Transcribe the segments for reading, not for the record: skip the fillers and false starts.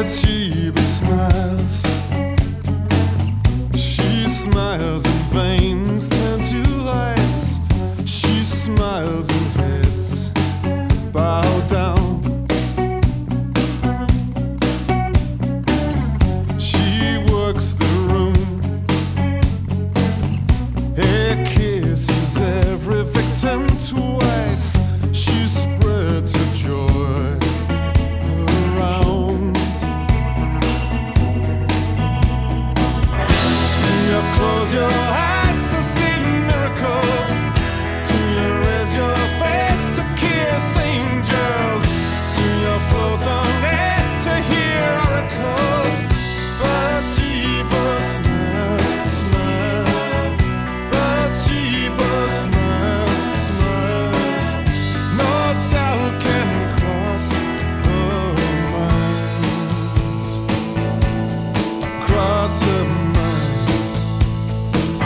Sheba smiles. She smiles and veins turn to ice. She smiles and heads bow down. She works the room. Her kisses every victim twice. She spreads her joy around. Close your eyes to see miracles. Do you raise your face to kiss angels? Do you float on air to hear oracles? But Sheba smiles, smiles. But Sheba smiles, smiles. No doubt can cross her mind. Cross her mind.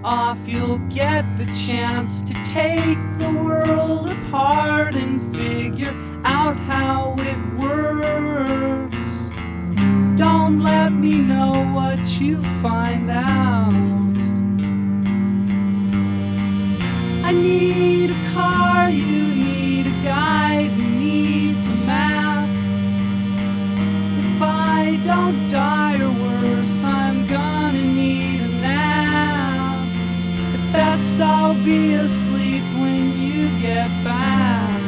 off, you'll get the chance to take the world apart and figure out how it works. Don't let me know what you find out. I need a car, you need a guide who needs a map. If I don't die or worse, I'm gonna need a nap. At best I'll be asleep when you get back.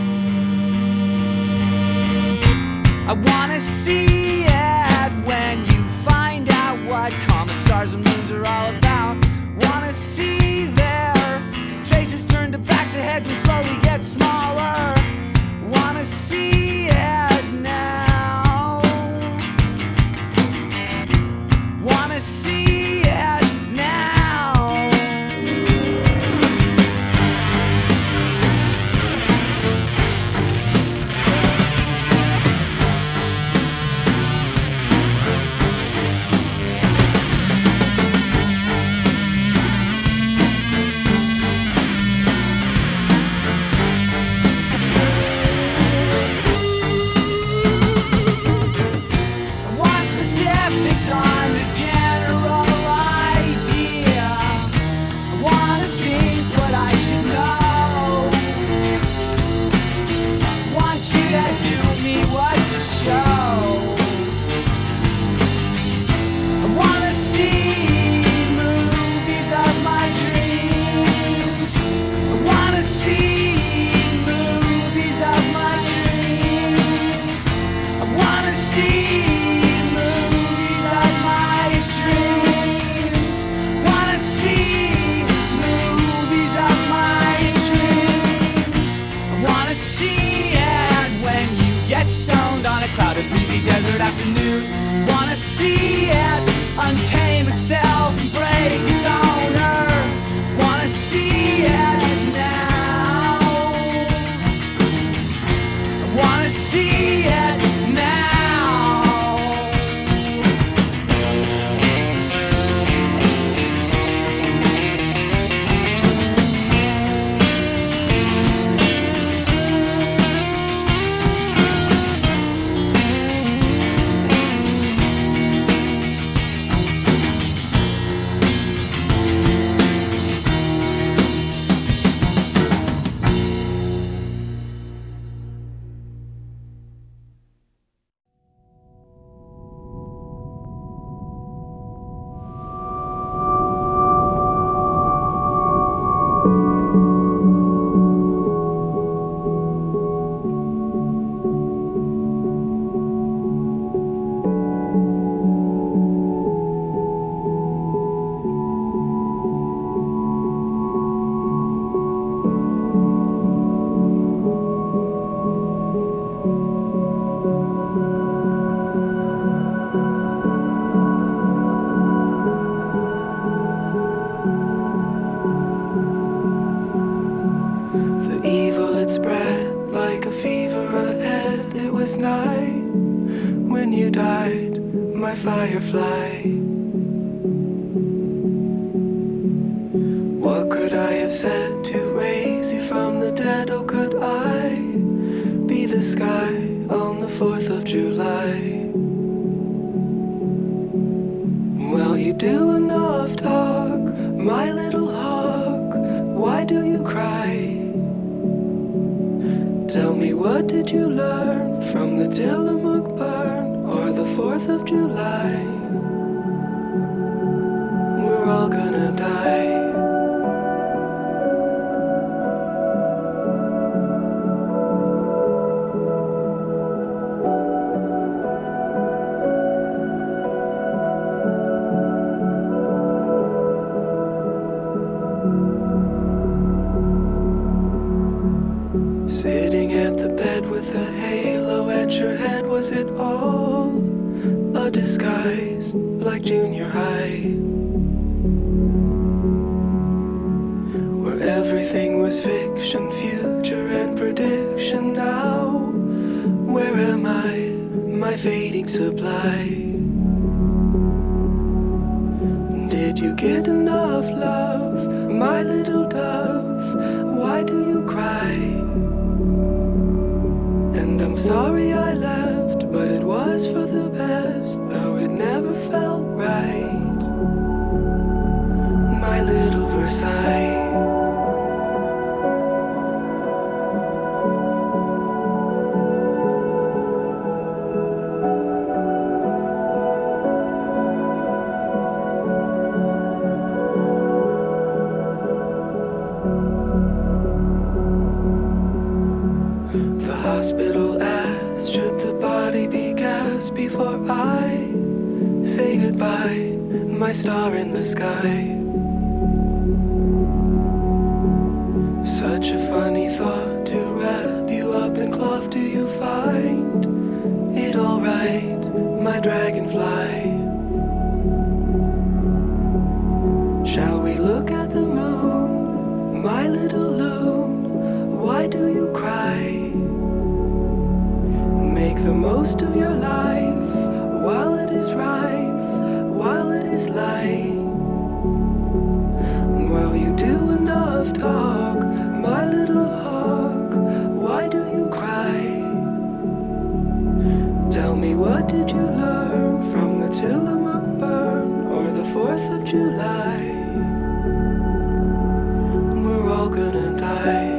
I wanna see it when you find out what comets, stars and moons are all about. Wanna see their faces turn to backs of heads and slowly get smaller. Wanna see it now. Wanna see it now. Desert afternoon. Wanna see it untame itself and break its owner. Wanna see it now. Wanna see it now. My firefly, what could I have said to raise you from the dead? Oh, could I be the sky on the 4th of July? Well, you do enough talk, my little hawk. Why do you cry? Tell me, what did you learn from the Tillamook burn or the 4th of July? We're all gonna die. Sitting at the bed with a halo at your head, was it all a disguise like junior high? Where everything was fiction, future and prediction. Now, where am I, my fading supply? did you get enough love, my little dove? Why do you cry? And I'm sorry I left, but it was for the best, though it never felt right. My little Versailles. Hospital asked, should the body be gassed before I say goodbye, my star in the sky? Such a funny thought to wrap you up in cloth. Do you find it alright, my dragonfly? Shall we look at the moon, my little loon? Why do you cry? Make the most of your life while it is rife, while it is light. Well, you do enough talk, my little hawk. Why do you cry? Tell me, what did you learn from the Tillamook burn or the 4th of July? We're all gonna die.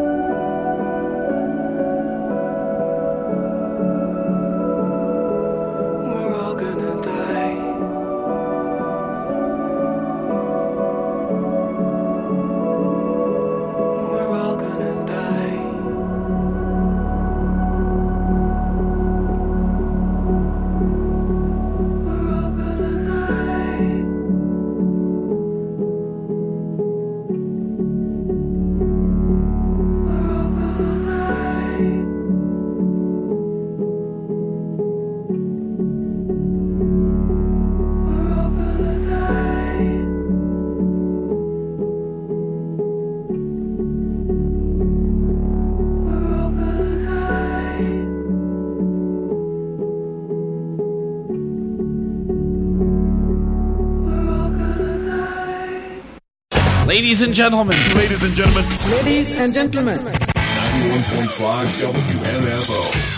Ladies and gentlemen. Ladies and gentlemen. Ladies and gentlemen. 91.5 WMFO.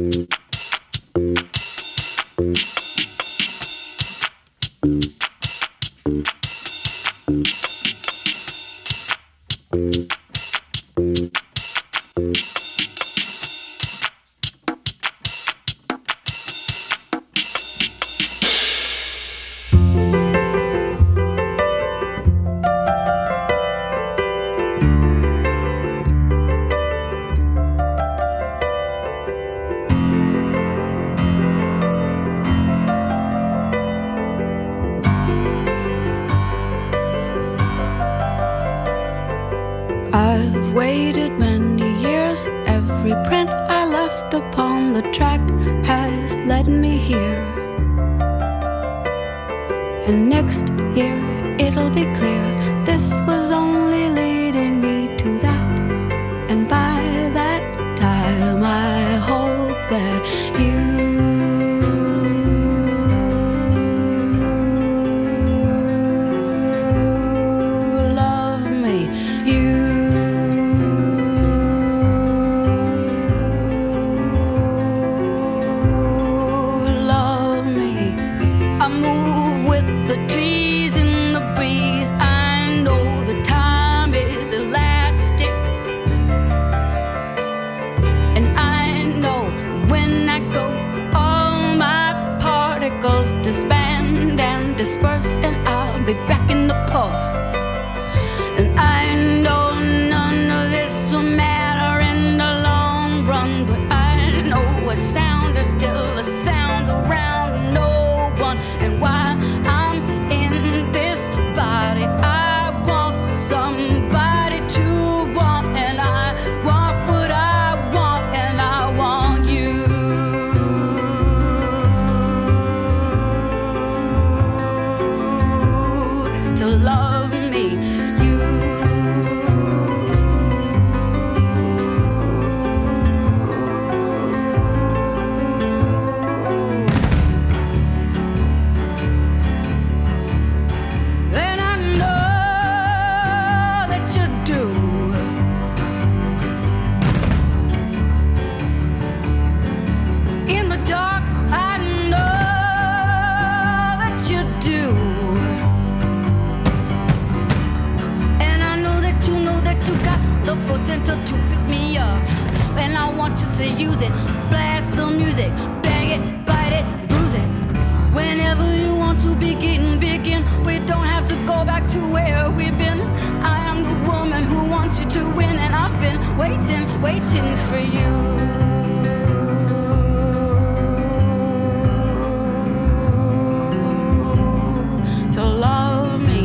I've waited many years. Every print I left upon the track has led me here. And next year it'll be clear this was only leading me to that. And by that time I hope that you love me. You love me. I move with the trees in the breeze. I know the time is elastic, and I know when I go, all my particles disband and disperse, and I'll be back in the pulse. And I know none of this will matter in the long run, but I know a sound is still a sound around no one. And while I'm in this body, I want somebody to want, and I want what I want, and I want you to love me. You and I know that you do. In the dark, I know that you do. And I know that you got the potential to pick me up. And I want you to use it. Blast the music, bang it, bite it, bruise it. Whenever you want to begin. We don't have to go back to where we've been. I am the woman who wants you to win, and I've been waiting for you to love me.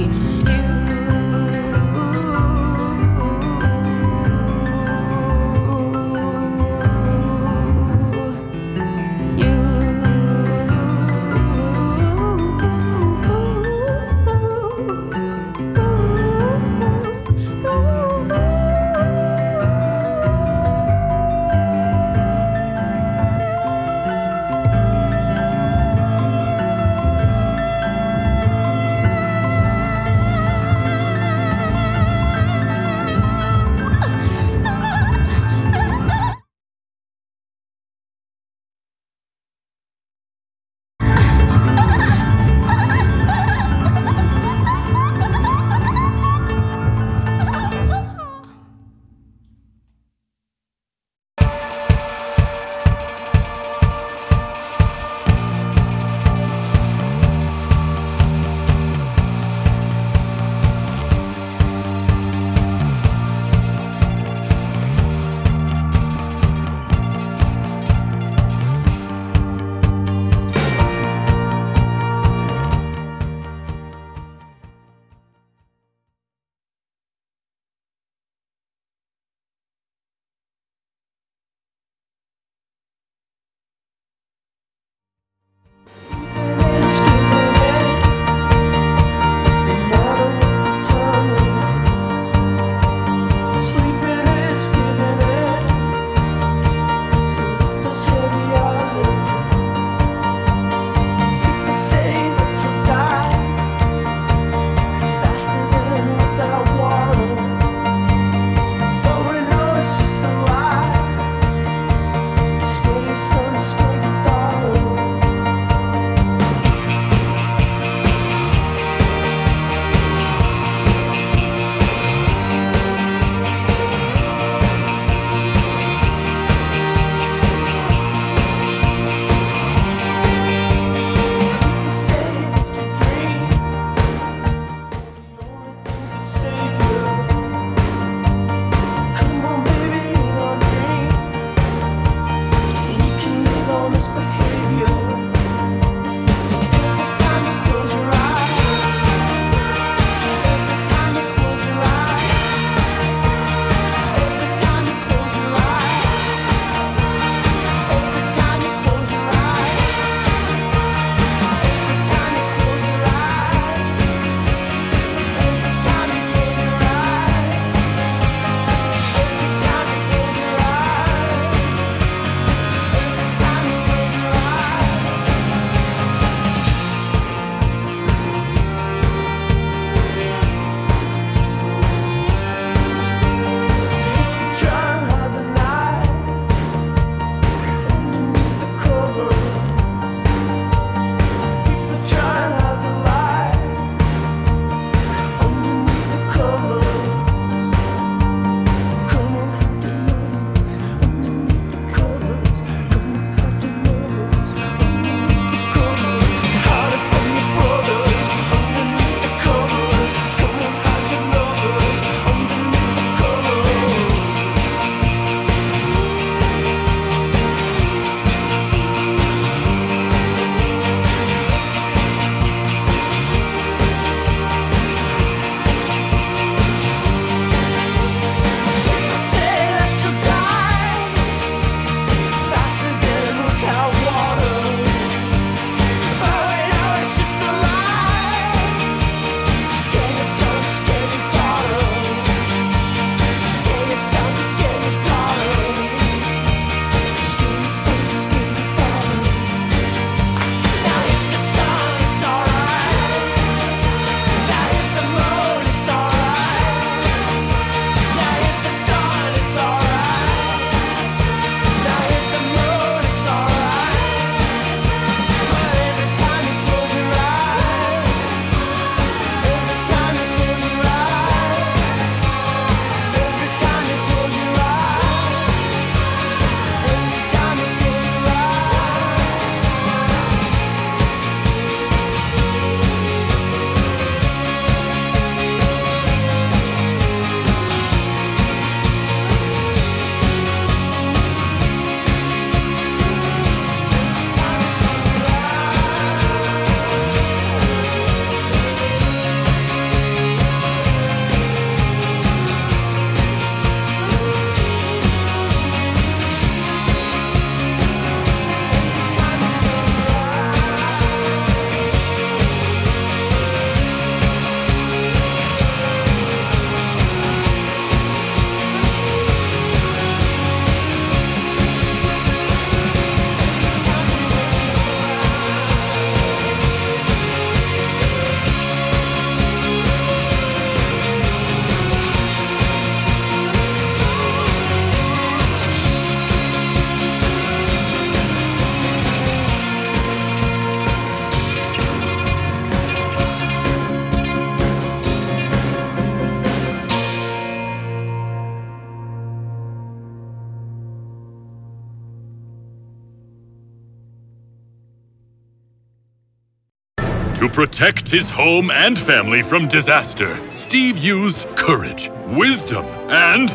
To protect his home and family from disaster, Steve used courage, wisdom, and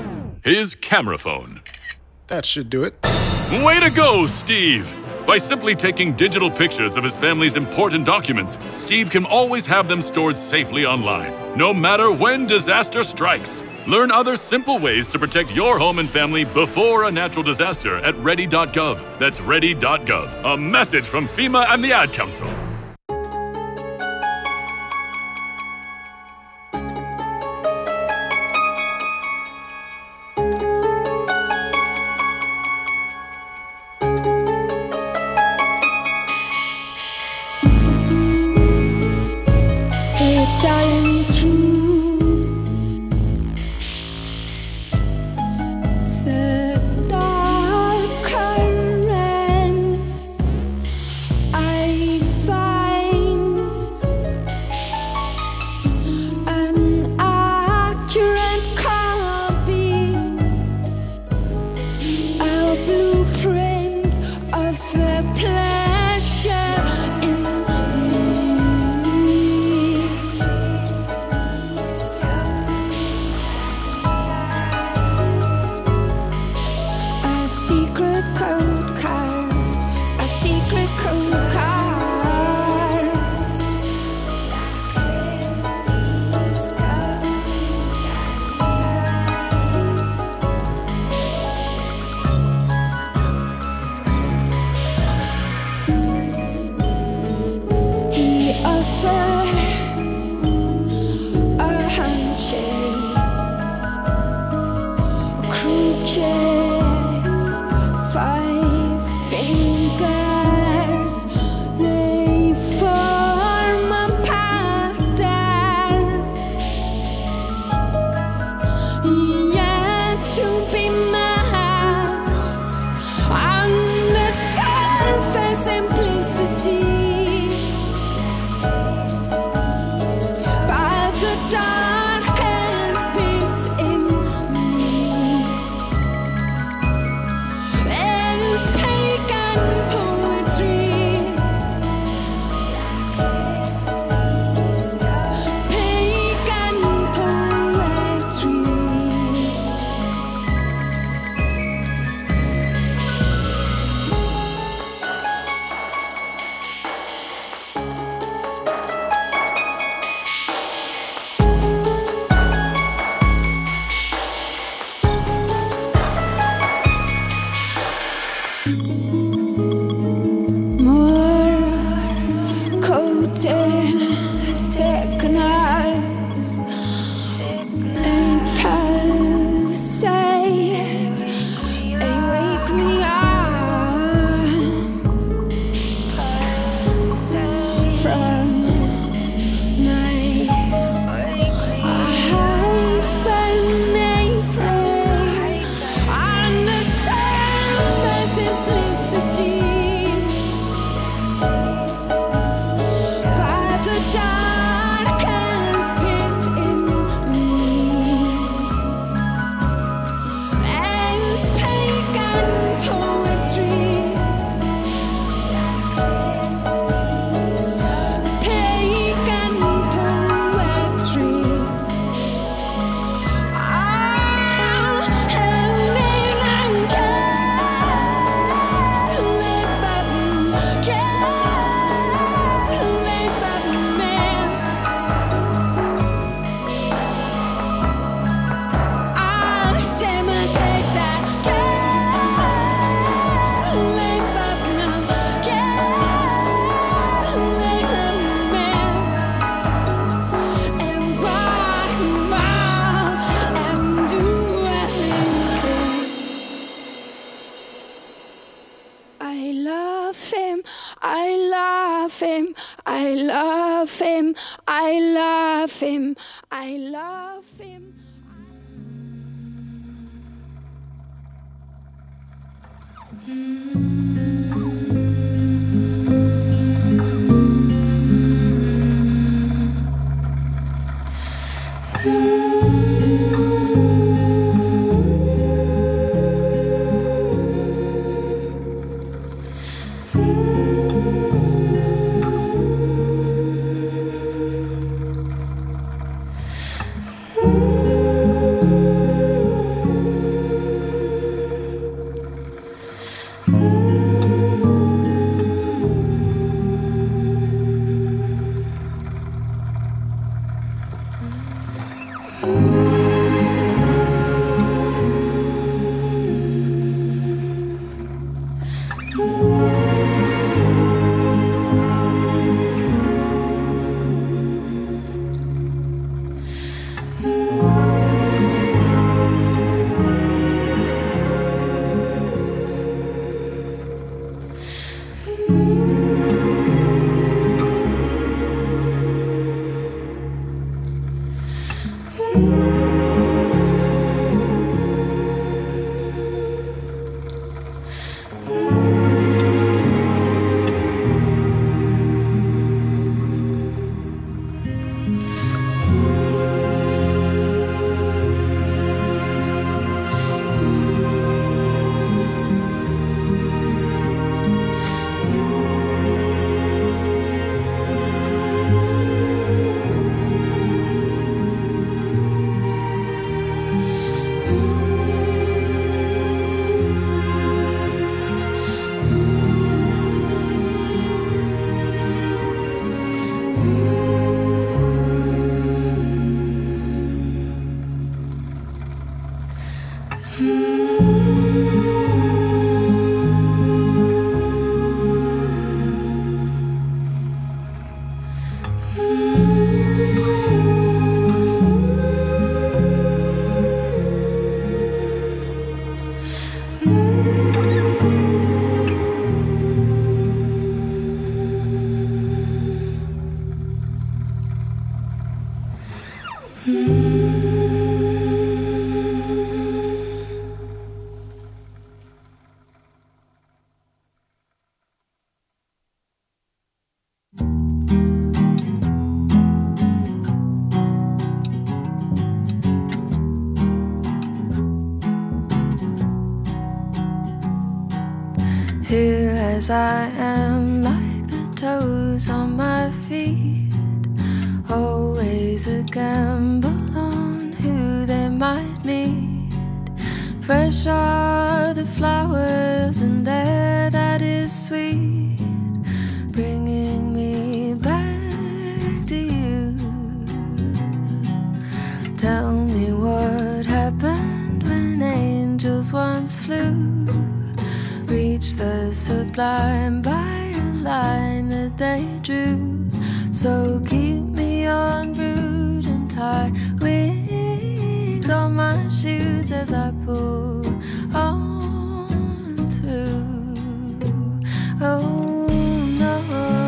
his camera phone. That should do it. Way to go, Steve! By simply taking digital pictures of his family's important documents, Steve can always have them stored safely online, no matter when disaster strikes. Learn other simple ways to protect your home and family before a natural disaster at ready.gov. That's ready.gov. A message from FEMA and the Ad Council. First, a handshake, a crooked 5 fingers, they form a pattern yet to be matched on the surface simplicity. By the darkest pit in me is pagan poetry. Pagan poetry. Morse coated signals, a pulsate, they wake me up from night. Hibernate on the surface simplicity. By the darkest pit in me is pagan poetry. Pagan poetry. Helen and I love him, I love him, I love him, I love him, I love him. as I am, like the toes on my feet. Always a gamble on who they might meet. Fresh are the flowers and air that is sweet, bringing me back to you. Tell me what happened when angels once flew, reached the sublime by a line that they drew. So keep me on route and tie wings on my shoes as I pull on through. Oh no.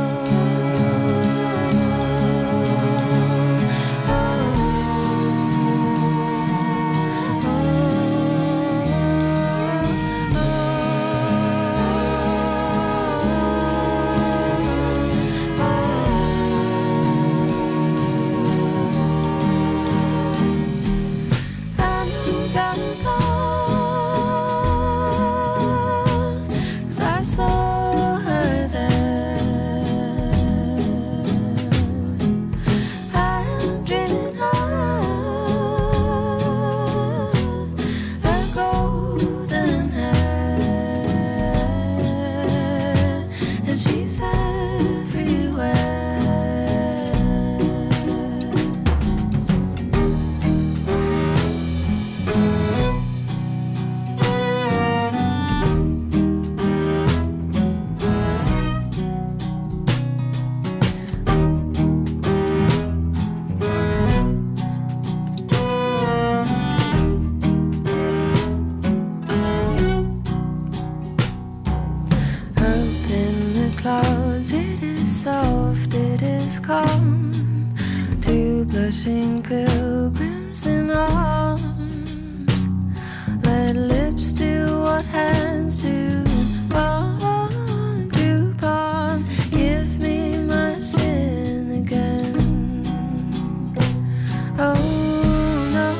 Blushing pilgrims in arms, let lips do what hands do, palm to palm. Give me my sin again. Oh no.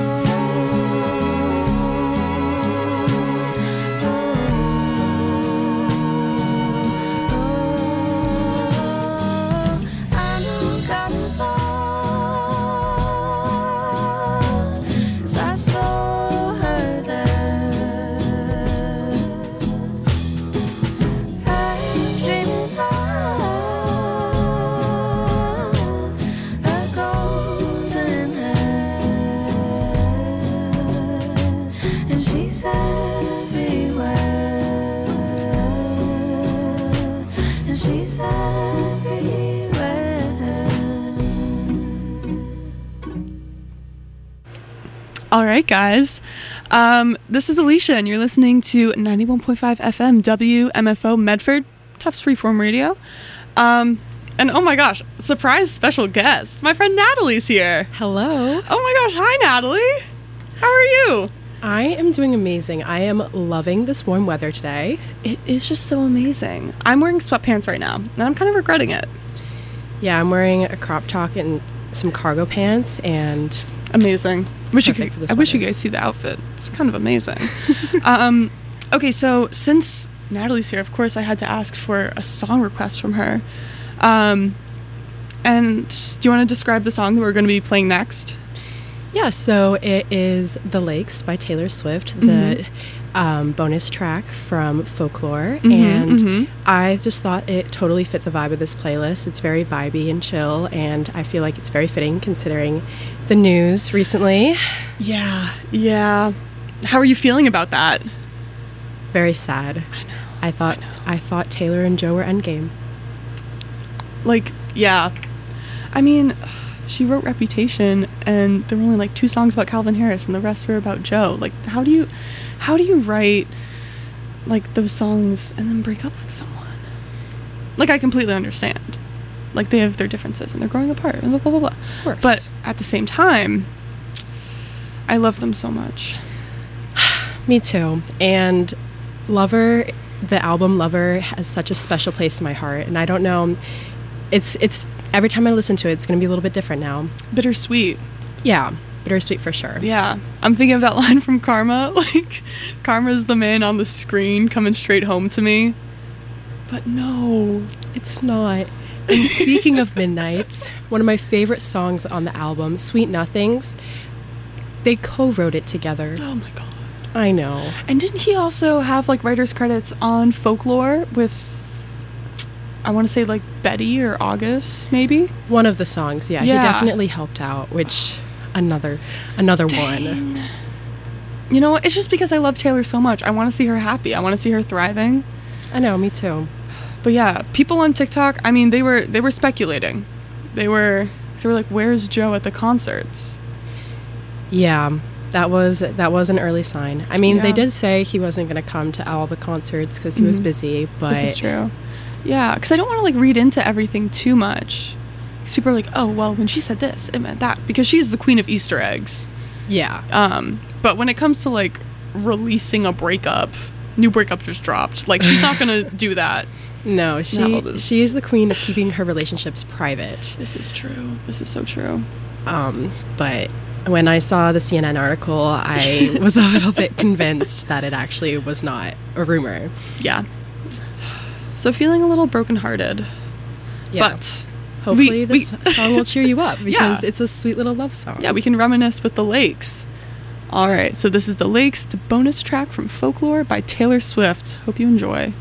I know God above. All right, guys. This is Alicia, and you're listening to 91.5 FM WMFO Medford, Tufts Freeform Radio. And oh my gosh, surprise special guest. My friend Natalie's here. Hello. Oh my gosh, hi Natalie. How are you? I am doing amazing. I am loving this warm weather today. It is just so amazing. I'm wearing sweatpants right now, and I'm kind of regretting it. Yeah, I'm wearing a crop top and some cargo pants, and amazing. I wish you guys see the outfit. It's kind of amazing. Okay, so since Natalie's here, of course, I had to ask for a song request from her. And do you want to describe the song that we're going to be playing next? Yeah, so it is The Lakes by Taylor Swift, the bonus track from Folklore, and I just thought it totally fit the vibe of this playlist. It's very vibey and chill, and I feel like it's very fitting considering the news recently. Yeah. How are you feeling about that? Very sad. I know. I thought Taylor and Joe were endgame. Like, yeah. I mean, she wrote Reputation, and there were only like 2 songs about Calvin Harris, and the rest were about Joe. Like, how do you write like those songs and then break up with someone? Like, I completely understand. Like, they have their differences and they're growing apart and blah blah blah blah. Of course. But at the same time, I love them so much. Me too. And Lover, the album Lover, has such a special place in my heart, and I don't know, it's every time I listen to it, it's going to be a little bit different now. Bittersweet. Yeah, bittersweet for sure. Yeah. I'm thinking of that line from Karma. Like, Karma's the man on the screen coming straight home to me. But no. It's not. And speaking of Midnights, one of my favorite songs on the album, Sweet Nothings, they co-wrote it together. Oh my god. I know. And didn't he also have like writer's credits on Folklore with, I want to say like Betty or August, maybe? One of the songs, yeah. He definitely helped out, which another Dang. one. You know, it's just because I love Taylor so much. I want to see her happy. I want to see her thriving. I know, me too. But yeah, people on TikTok, I mean, they were speculating. They were like, "Where's Joe at the concerts?" Yeah, that was an early sign. I mean, they did say he wasn't going to come to all the concerts because he was busy, but... This is true. Yeah, because I don't want to, like, read into everything too much. Because people are like, oh, well, when she said this, it meant that. Because she's the queen of Easter eggs. Yeah. But when it comes to, like, releasing a breakup, new breakup just dropped. Like, she's not going to do that. No, she is the queen of keeping her relationships private. This is true. This is so true. But... when I saw the CNN article, I was a little bit convinced that it actually was not a rumor. Yeah. So feeling a little brokenhearted. Yeah. But hopefully this song will cheer you up because it's a sweet little love song. Yeah, we can reminisce with the Lakes. All right, so this is the Lakes, the bonus track from Folklore by Taylor Swift. Hope you enjoy.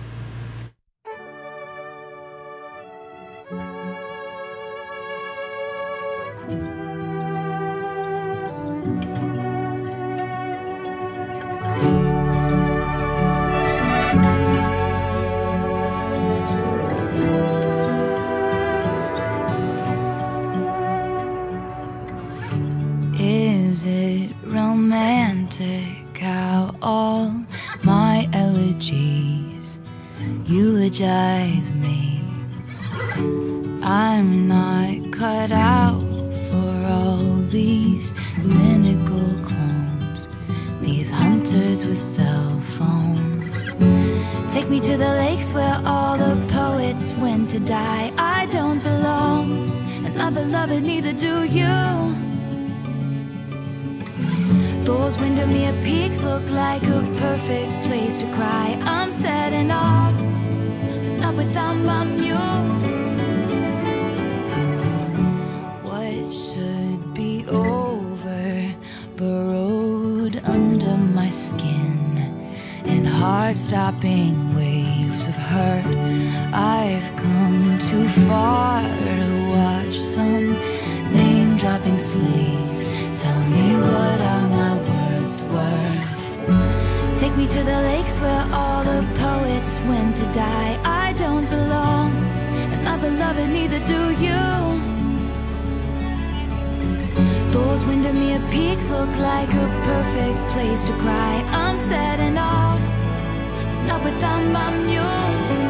Is it romantic how all my elegies eulogize me? I'm not cut out for all these cynical clones, these hunters with cell phones. Take me to the lakes where all the poets went to die. I don't belong, and my beloved, neither do you. Those Windermere peaks look like a perfect place to cry. I'm setting off, but not without my muse. What should be over, burrowed under my skin, in heart-stopping waves of hurt. I've come too far to watch some name-dropping slaves tell me what are my words worth. Take me to the lakes where all the poets went to die. I don't belong, and my beloved, neither do you. Those Windermere peaks look like a perfect place to cry. I'm setting off, but not without my muse.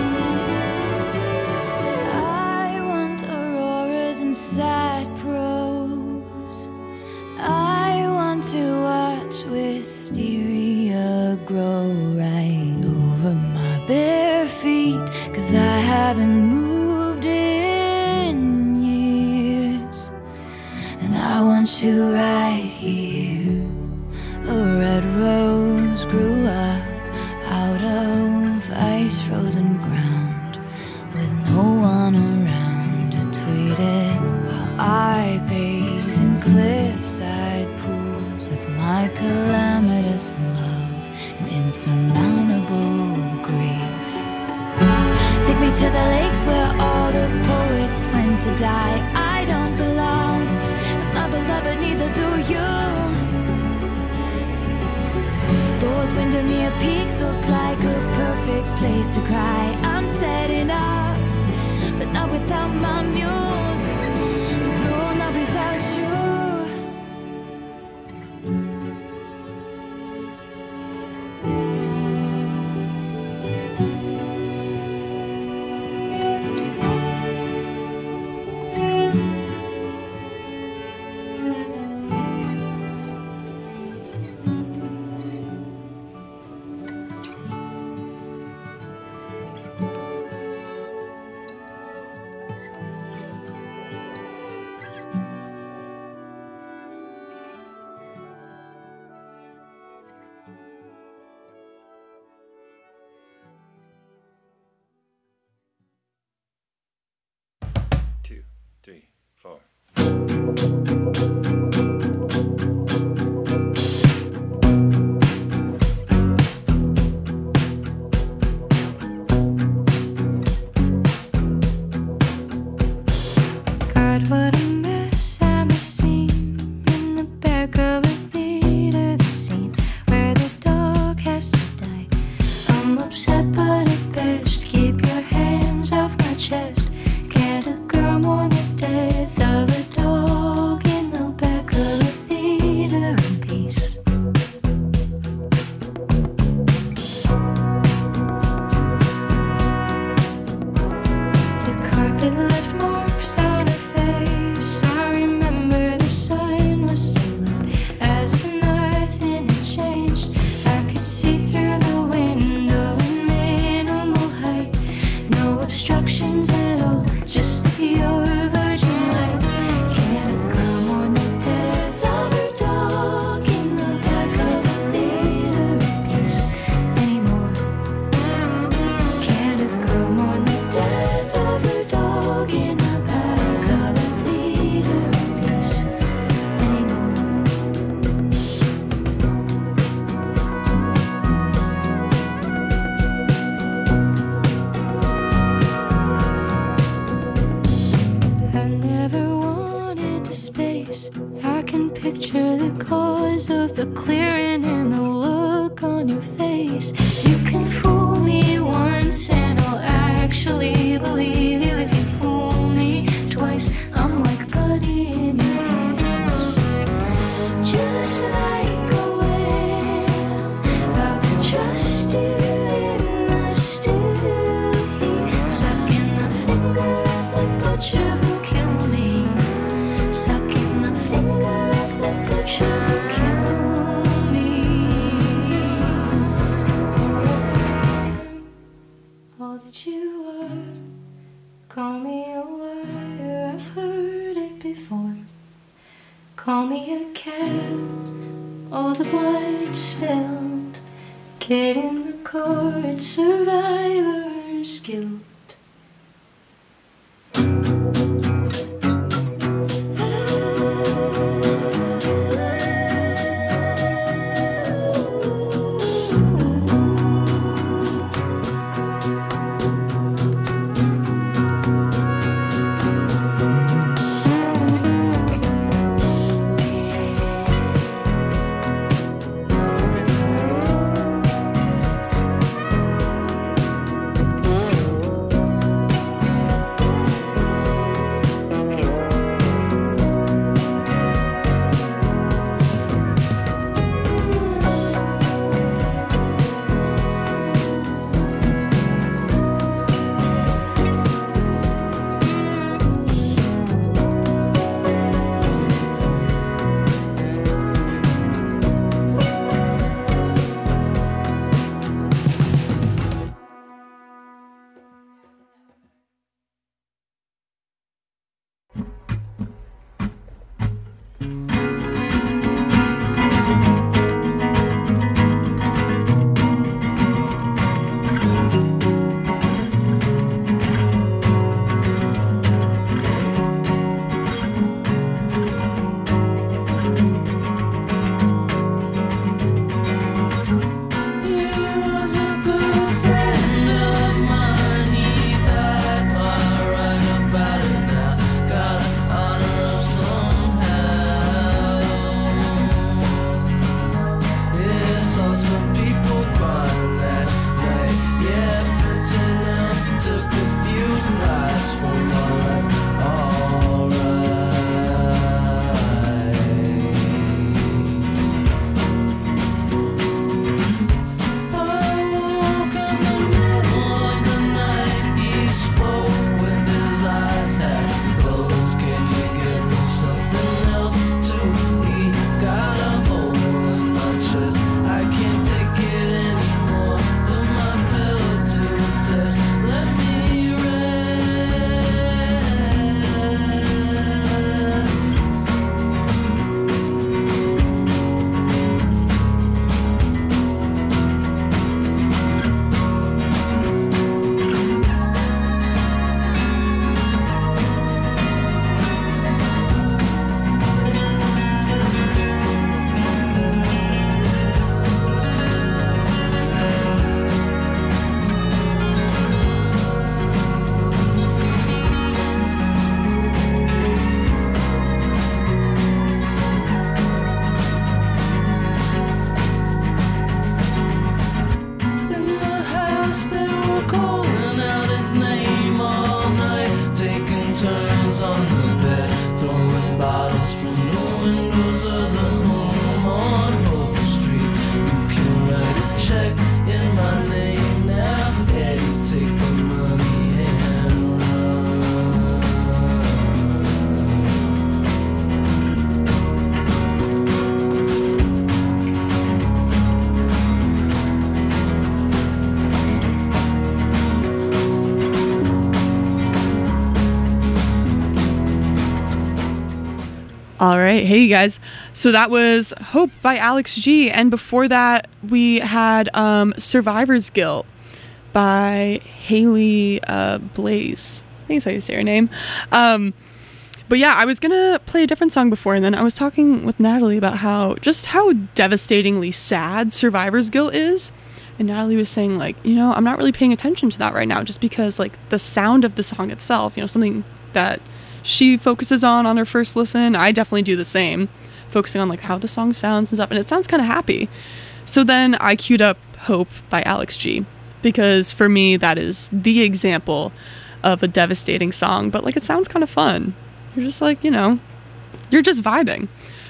I want auroras and sapros. I want to watch wisteria grow right over my bare feet, 'cause I haven't moved in years. And I want you right here. A red rose grew up out of ice-frozen ground, with no one around to tweet it, while I bathe in cliffside pools with my calamitous love and insurmountable grief. Take me to the lakes where all the poets went to die. I don't belong, and my beloved, neither do you. Those Windermere peaks look like a perfect place to cry. I'm setting off, but not without my muse. No, not without you. 3, 4. God, what a mess I'm a scene in the back of a theater, the scene where the dog has to die. I'm upset, but at best, keep your hands off my chest. Can't a girl mourn the death of a dog in the back of a theater in peace? The carpet left marks on her face. I remember the sun was so loud, as if nothing had changed. I could see through the window in minimal height. No obstructions at all, just pure virgin light. Can't a girl mourn the death of her dog in the back of a theater in peace anymore? Can't a girl mourn the death of her dog in the back of a theater in peace anymore? I never wanted the space. I can picture the cause of the clearing and the look on your face. You can fool me once and I'll actually believe you. If you fool me twice, I'm like putty in your hands. Just like a lamb, I can trust you in the still heat. Sucking the finger of the butcher who killed me. Sucking the finger of the butcher who killed me. All that you are, call me a liar, I've heard it before. Call me a cab, all the blood spilled. Get in the court, survivor's guilt. All right. Hey, you guys. So that was Hope by Alex G. And before that, we had Survivor's Guilt by Haley Blaze. I think that's how you say her name. But yeah, I was going to play a different song before, and then I was talking with Natalie about how devastatingly sad Survivor's Guilt is. And Natalie was saying, like, I'm not really paying attention to that right now just because, like, the sound of the song itself, something that she focuses on her first listen. I definitely do the same, focusing on, like, how the song sounds and stuff. And it sounds kind of happy. So then I queued up Hope by Alex G, because for me, that is the example of a devastating song. But, like, it sounds kind of fun. You're just like, you're just vibing.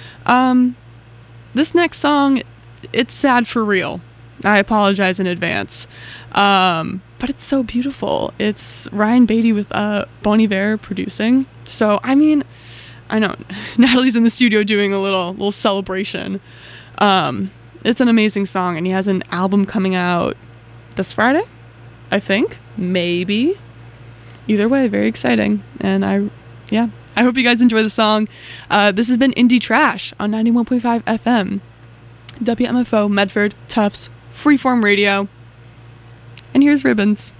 This next song, it's sad for real. I apologize in advance. But it's so beautiful. It's Ryan Beatty with Bon Iver producing. So, I mean, I know Natalie's in the studio doing a little celebration. It's an amazing song, and he has an album coming out this Friday, I think. Maybe. Either way, very exciting. And I hope you guys enjoy the song. This has been Indie Trash on 91.5 FM. WMFO, Medford, Tufts, Freeform Radio. And here's Ribbons.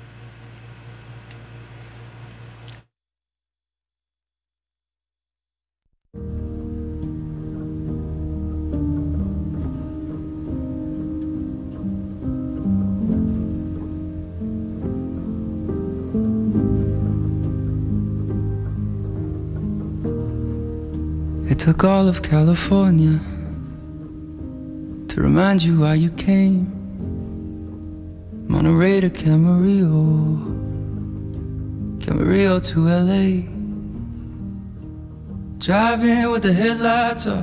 It took all of California to remind you why you came. Monterey to Camarillo, Camarillo to LA. Driving with the headlights up,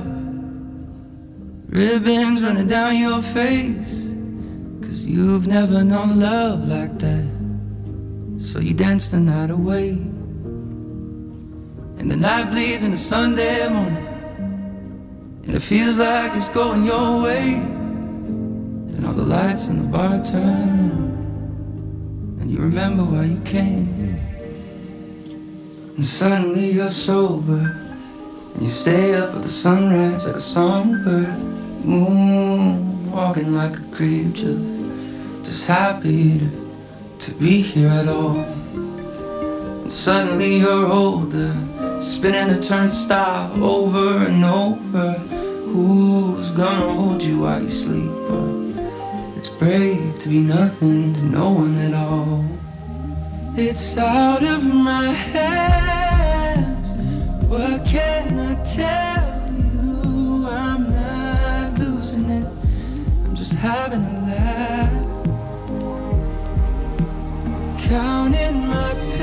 ribbons running down your face, 'cause you've never known love like that. So you dance the night away, and the night bleeds into Sunday morning, and it feels like it's going your way. And all the lights in the bar turn on, and you remember why you came. And suddenly you're sober, and you stay up for the sunrise like a songbird, moon walking like a creep, just happy to be here at all. And suddenly you're older, spinning the turnstile over and over. Who's gonna hold you while you sleep? It's brave to be nothing to no one at all. It's out of my hands. What can I tell you? I'm not losing it, I'm just having a laugh, counting my